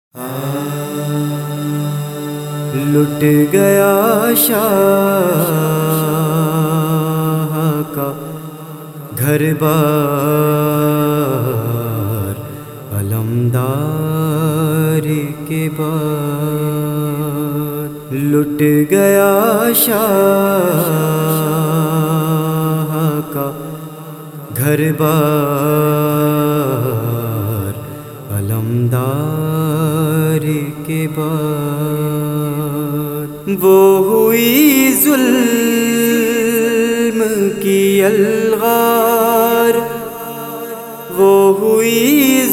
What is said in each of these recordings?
لٹ گیا شاہ کا گھر بار، علمدار کے بعد لٹ گیا شاہ کا گھر بار، علمدار کے بعد وہ ہوئی ظلم کی الغار، وہ ہوئی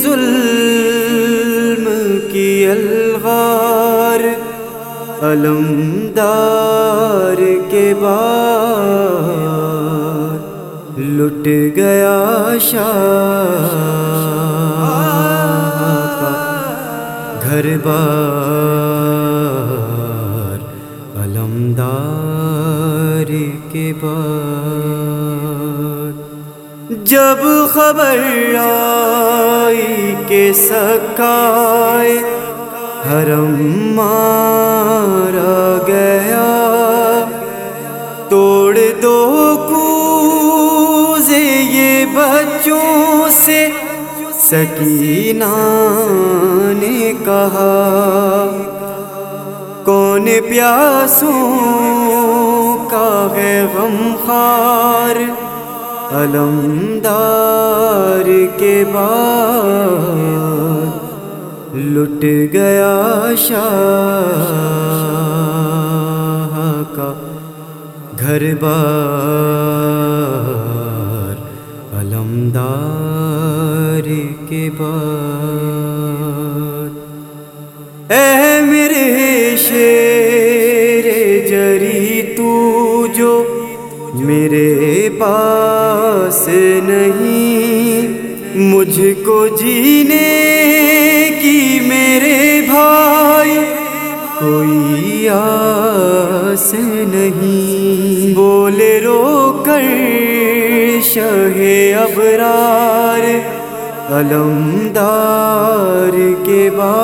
ظلم کی الغار، علمدار کے بعد لٹ گیا شاہ کا گھر بار، علمدار کے بعد جب خبر آئی کہ سکائے حرم مارا گیا، توڑ دو کوزے یہ بچوں سے، سکینہ نے کہا کون پیاسوں کا ہے غمخوار، علمدار کے بعد لٹ گیا شاہ کا گھر بار، علمدار کے بعد اے میرے شیر جری تو جو میرے پاس نہیں، مجھ کو جینے کی میرے بھائی کوئی آس نہیں، بولے رو کر شاہ ابرار، علمدار کے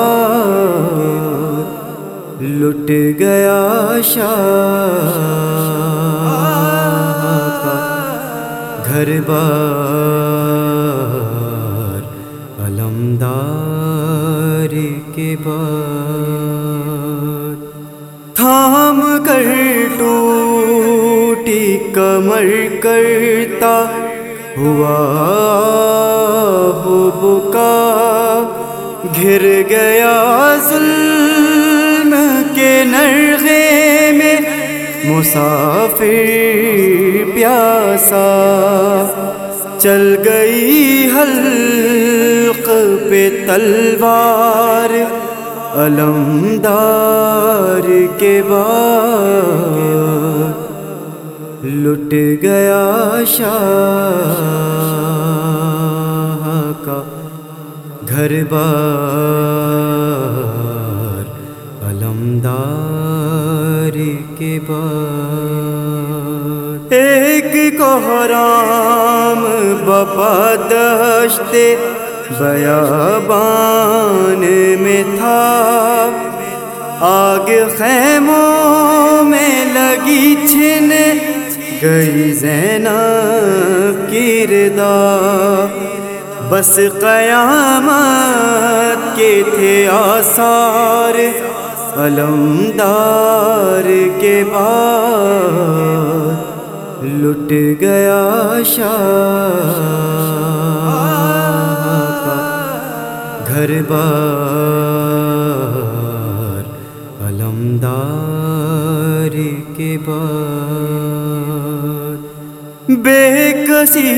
بعد لٹ گیا شاہ کا گھر بار، علمدار کے بعد تھام کر ٹوٹی کمر کرتا ہوا ہو بکا، گھر گیا ظلم کے نرغے میں مسافر پیاسا، چل گئی حلق پہ تلوار، علمدار کے بعد لٹ گیا شاہ کا گھر بار، علمدار کے بعد ایک کوہرام بپا دشت بیابان میں تھا، آگ خیموں میں لگی چھن گئی زینب کی ردا، بس قیامت کے تھے آثار، علمدار کے بعد لٹ گیا شاہ کا گھر بار، علمدار کے بعد بے کسی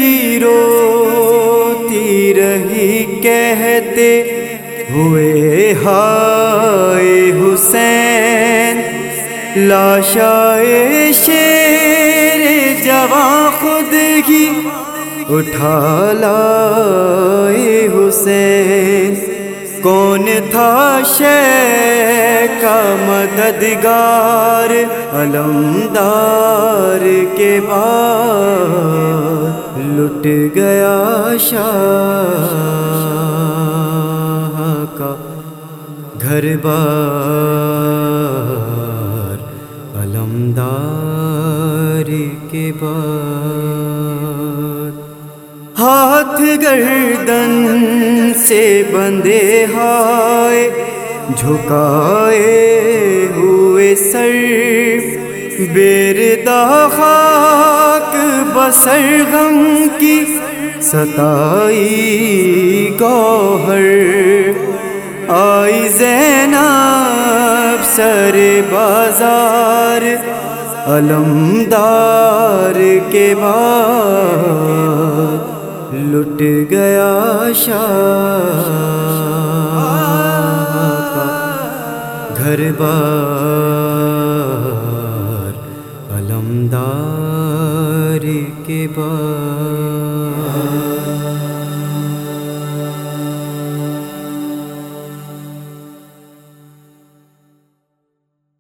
روتی رہی کہتے ہوئے ہائے حسین، لاشائے شیر جواں خود ہی اٹھا لائے حسین، کون تھا شیخ کا مددگار، علمدار کے بعد لٹ گیا شاہ کا گھر بار علمدار کے بعد، ہاتھ گردن سے بندے ہائے جھکائے ہوئے سر، بیردہ خاک بسر غم کی ستائی گوہر، آئی زینب سر بازار علمدار کے بعد، لٹ گیا شاہ کا گھر بار